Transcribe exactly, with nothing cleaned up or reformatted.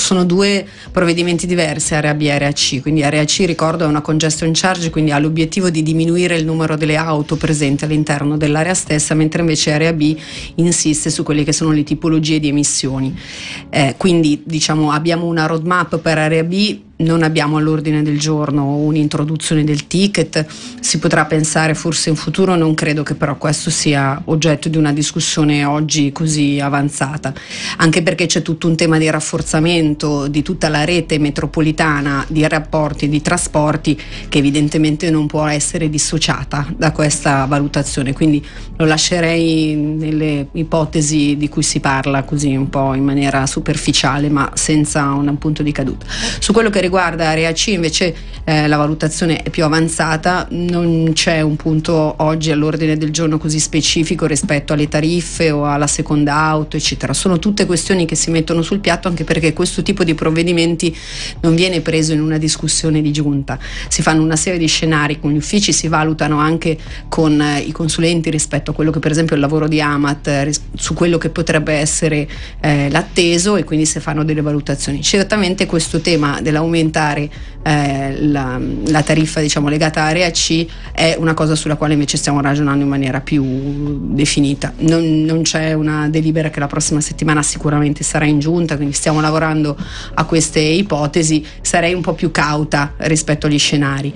sono due provvedimenti diversi, area B e area C. Quindi area C, ricordo, è una congestion charge, quindi ha l'obiettivo di diminuire il numero delle auto presenti all'interno dell'area stessa, mentre invece area B insiste su quelle che sono le tipologie di emissioni. Eh, quindi diciamo abbiamo una roadmap per area B. Non abbiamo all'ordine del giorno un'introduzione del ticket, si potrà pensare forse in futuro, non credo che però questo sia oggetto di una discussione oggi così avanzata, anche perché c'è tutto un tema di rafforzamento di tutta la rete metropolitana di rapporti e di trasporti che evidentemente non può essere dissociata da questa valutazione, quindi lo lascerei nelle ipotesi di cui si parla così un po' in maniera superficiale ma senza un punto di caduta. Su quello che riguarda area C invece eh, la valutazione è più avanzata, non c'è un punto oggi all'ordine del giorno così specifico rispetto alle tariffe o alla seconda auto eccetera, sono tutte questioni che si mettono sul piatto, anche perché questo tipo di provvedimenti non viene preso in una discussione di giunta, si fanno una serie di scenari con gli uffici, si valutano anche con eh, i consulenti rispetto a quello che per esempio è il lavoro di Amat eh, ris- su quello che potrebbe essere eh, l'atteso, e quindi si fanno delle valutazioni. Certamente questo tema dell'aumento aumentare eh, la, la tariffa diciamo legata a area C è una cosa sulla quale invece stiamo ragionando in maniera più definita. Non, non c'è una delibera che la prossima settimana sicuramente sarà in giunta, quindi stiamo lavorando a queste ipotesi. Sarei un po' più cauta rispetto agli scenari.